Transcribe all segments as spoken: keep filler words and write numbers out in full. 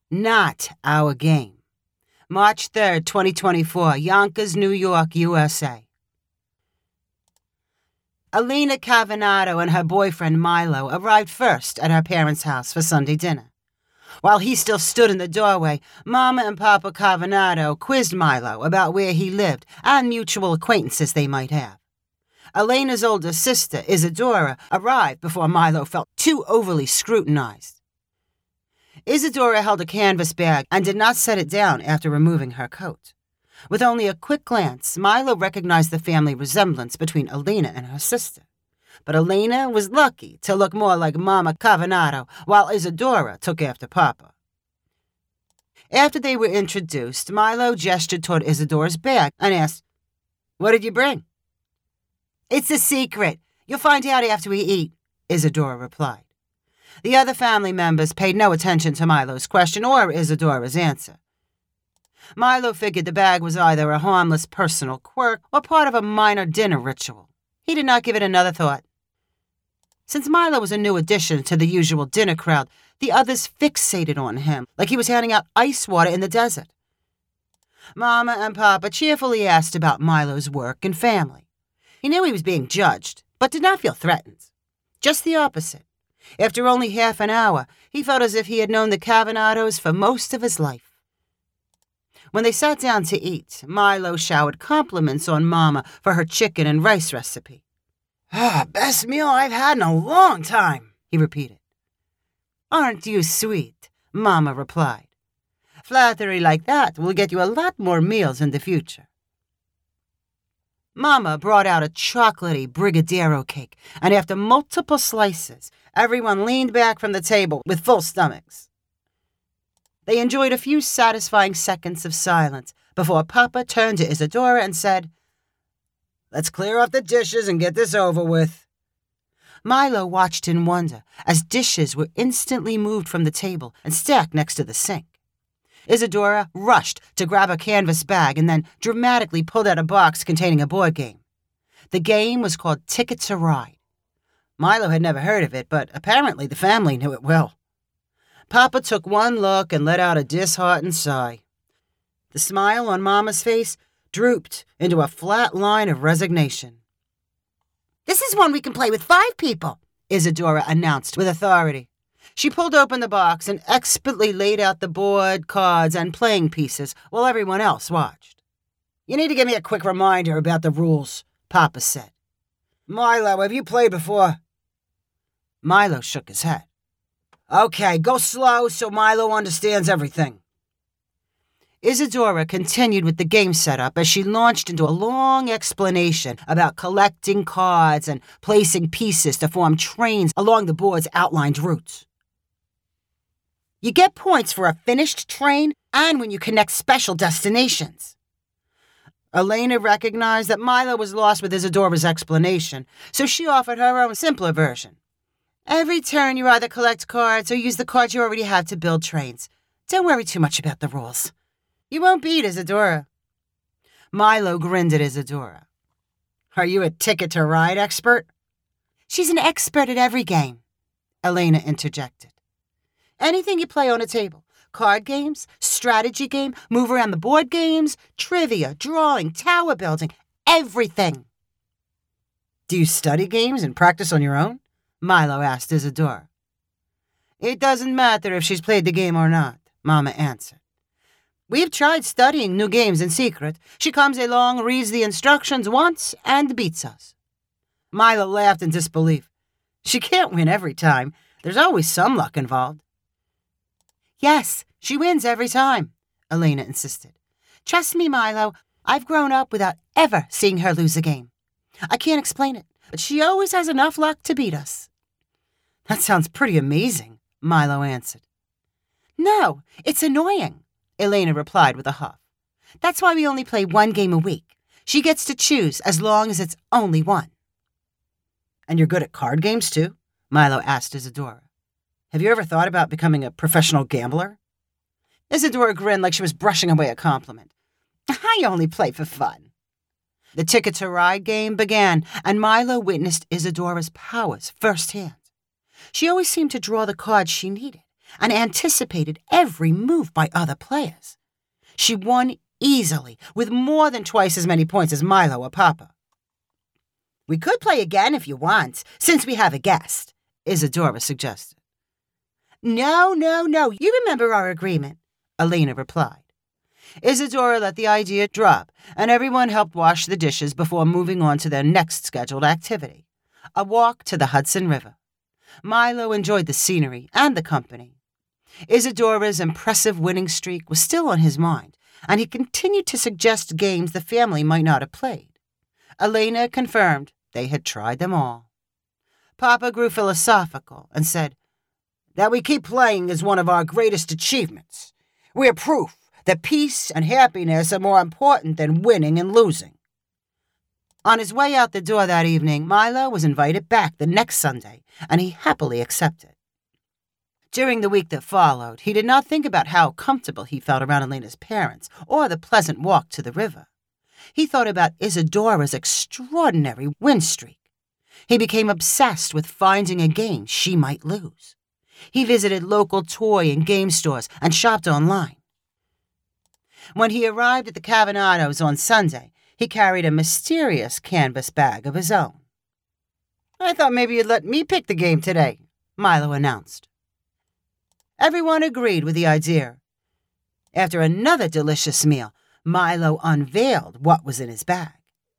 Not our game. March third, twenty twenty-four, Yonkers, New York, U S A. Alina Cavanato and her boyfriend Milo arrived first at her parents' house for Sunday dinner. While he still stood in the doorway, Mama and Papa Cavanato quizzed Milo about where he lived and mutual acquaintances they might have. Elena's older sister, Isadora, arrived before Milo felt too overly scrutinized. Isadora held a canvas bag and did not set it down after removing her coat. With only a quick glance, Milo recognized the family resemblance between Elena and her sister. But Elena was lucky to look more like Mama Cavanato, while Isadora took after Papa. After they were introduced, Milo gestured toward Isadora's bag and asked, "What did you bring?" "It's a secret. You'll find out after we eat," Isadora replied. The other family members paid no attention to Milo's question or Isadora's answer. Milo figured the bag was either a harmless personal quirk or part of a minor dinner ritual. He did not give it another thought. Since Milo was a new addition to the usual dinner crowd, the others fixated on him like he was handing out ice water in the desert. Mama and Papa cheerfully asked about Milo's work and family. He knew he was being judged, but did not feel threatened. Just the opposite. After only half an hour, he felt as if he had known the Cavanatos for most of his life. When they sat down to eat, Milo showered compliments on Mama for her chicken and rice recipe. "Ah, best meal I've had in a long time," he repeated. "Aren't you sweet?" Mama replied. "Flattery like that will get you a lot more meals in the future." Mama brought out a chocolatey brigadeiro cake, and after multiple slices, everyone leaned back from the table with full stomachs. They enjoyed a few satisfying seconds of silence before Papa turned to Isadora and said, "Let's clear off the dishes and get this over with." Milo watched in wonder as dishes were instantly moved from the table and stacked next to the sink. Isadora rushed to grab a canvas bag and then dramatically pulled out a box containing a board game. The game was called Ticket to Ride. Milo had never heard of it, but apparently the family knew it well. Papa took one look and let out a disheartened sigh. The smile on Mama's face drooped into a flat line of resignation. "This is one we can play with five people," Isadora announced with authority. She pulled open the box and expertly laid out the board, cards, and playing pieces while everyone else watched. "You need to give me a quick reminder about the rules," Papa said. "Milo, have you played before?" Milo shook his head. "Okay, go slow so Milo understands everything." Isadora continued with the game setup as she launched into a long explanation about collecting cards and placing pieces to form trains along the board's outlined routes. You get points for a finished train and when you connect special destinations. Elena recognized that Milo was lost with Isadora's explanation, so she offered her own simpler version. Every turn you either collect cards or use the cards you already have to build trains. Don't worry too much about the rules. You won't beat Isadora. Milo grinned at Isadora. "Are you a Ticket to Ride expert?" "She's an expert at every game," Elena interjected. "Anything you play on a table. Card games, strategy game, move around the board games, trivia, drawing, tower building, everything." "Do you study games and practice on your own?" Milo asked Isadora. "It doesn't matter if she's played the game or not," Mama answered. "We've tried studying new games in secret. She comes along, reads the instructions once, and beats us." Milo laughed in disbelief. "She can't win every time. There's always some luck involved." "Yes, she wins every time," Elena insisted. "Trust me, Milo, I've grown up without ever seeing her lose a game. I can't explain it, but she always has enough luck to beat us." "That sounds pretty amazing," Milo answered. "No, it's annoying," Elena replied with a huff. "That's why we only play one game a week. She gets to choose as long as it's only one." "And you're good at card games, too?" Milo asked Isadora. "Have you ever thought about becoming a professional gambler?" Isadora grinned like she was brushing away a compliment. "I only play for fun." The Ticket to Ride game began, and Milo witnessed Isadora's powers firsthand. She always seemed to draw the cards she needed, and anticipated every move by other players. She won easily, with more than twice as many points as Milo or Papa. "We could play again if you want, since we have a guest," Isadora suggested. "No, no, no, you remember our agreement," Elena replied. Isadora let the idea drop, and everyone helped wash the dishes before moving on to their next scheduled activity, a walk to the Hudson River. Milo enjoyed the scenery and the company. Isadora's impressive winning streak was still on his mind, and he continued to suggest games the family might not have played. Elena confirmed they had tried them all. Papa grew philosophical and said, "That we keep playing is one of our greatest achievements. We're proof that peace and happiness are more important than winning and losing." On his way out the door that evening, Milo was invited back the next Sunday, and he happily accepted. During the week that followed, he did not think about how comfortable he felt around Elena's parents or the pleasant walk to the river. He thought about Isadora's extraordinary win streak. He became obsessed with finding a game she might lose. He visited local toy and game stores and shopped online. When he arrived at the Cavanados on Sunday, he carried a mysterious canvas bag of his own. "I thought maybe you'd let me pick the game today," Milo announced. Everyone agreed with the idea. After another delicious meal, Milo unveiled what was in his bag.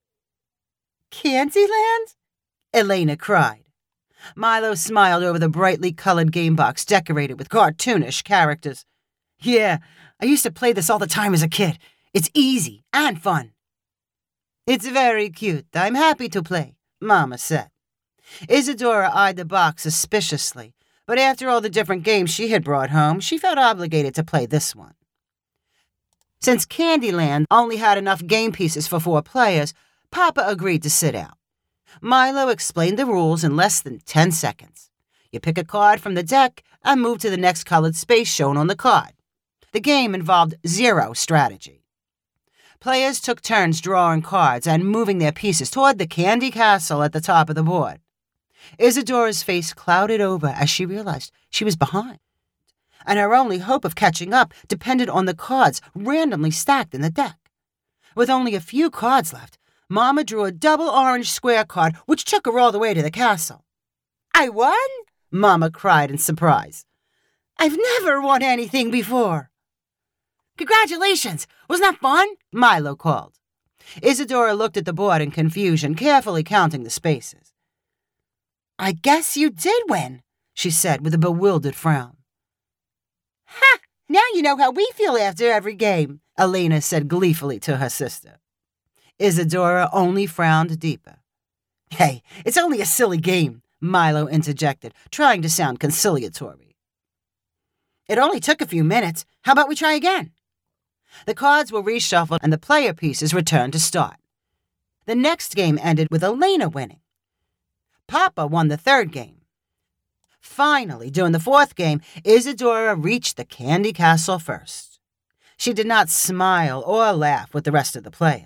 "Candyland?" Elena cried. Milo smiled over the brightly colored game box decorated with cartoonish characters. "Yeah, I used to play this all the time as a kid. It's easy and fun." "It's very cute. I'm happy to play," Mama said. Isadora eyed the box suspiciously, but after all the different games she had brought home, she felt obligated to play this one. Since Candyland only had enough game pieces for four players, Papa agreed to sit out. Milo explained the rules in less than ten seconds. You pick a card from the deck and move to the next colored space shown on the card. The game involved zero strategy. Players took turns drawing cards and moving their pieces toward the candy castle at the top of the board. Isadora's face clouded over as she realized she was behind, and her only hope of catching up depended on the cards randomly stacked in the deck. With only a few cards left, Mama drew a double orange square card, which took her all the way to the castle. "I won?" Mama cried in surprise. "I've never won anything before." "Congratulations! Wasn't that fun?" Milo called. Isadora looked at the board in confusion, carefully counting the spaces. "I guess you did win," she said with a bewildered frown. "Ha! Now you know how we feel after every game," Elena said gleefully to her sister. Isadora only frowned deeper. "Hey, it's only a silly game," Milo interjected, trying to sound conciliatory. "It only took a few minutes. How about we try again?" The cards were reshuffled and the player pieces returned to start. The next game ended with Elena winning. Papa won the third game. Finally, during the fourth game, Isadora reached the candy castle first. She did not smile or laugh with the rest of the players.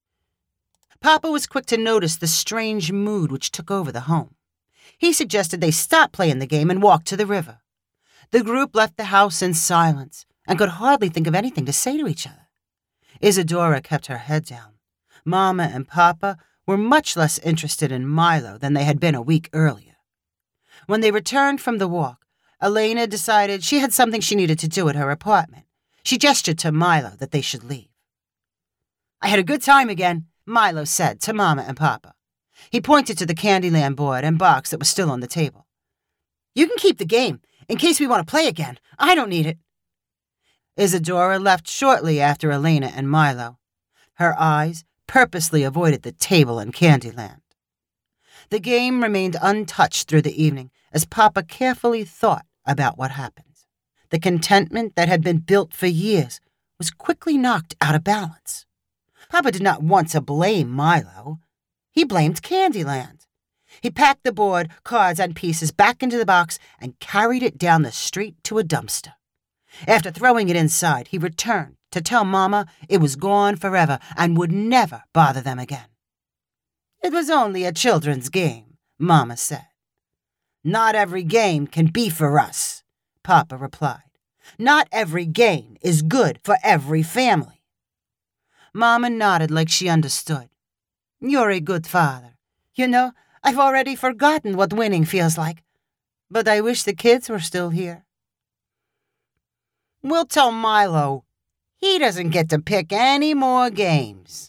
Papa was quick to notice the strange mood which took over the home. He suggested they stop playing the game and walk to the river. The group left the house in silence and could hardly think of anything to say to each other. Isadora kept her head down. Mama and Papa were much less interested in Milo than they had been a week earlier. When they returned from the walk, Elena decided she had something she needed to do at her apartment. She gestured to Milo that they should leave. "I had a good time again," Milo said to Mama and Papa. He pointed to the Candyland board and box that was still on the table. "You can keep the game, in case we want to play again. I don't need it." Isadora left shortly after Elena and Milo. Her eyes purposely avoided the table in Candyland. The game remained untouched through the evening as Papa carefully thought about what happened. The contentment that had been built for years was quickly knocked out of balance. Papa did not want to blame Milo. He blamed Candyland. He packed the board, cards, and pieces back into the box and carried it down the street to a dumpster. After throwing it inside, he returned to tell Mama it was gone forever and would never bother them again. "It was only a children's game," Mama said. "Not every game can be for us," Papa replied. Not every game is good for every family. Mama nodded like she understood. You're a good father. You know, I've already forgotten what winning feels like, but I wish the kids were still here. We'll tell Milo he doesn't get to pick any more games.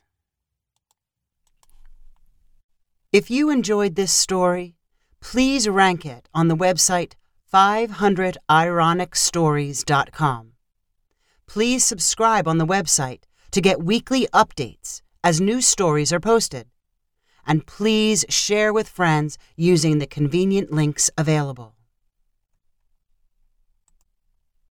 If you enjoyed this story, please rank it on the website five hundred ironic stories dot com. Please subscribe on the website to get weekly updates as new stories are posted. And please share with friends using the convenient links available.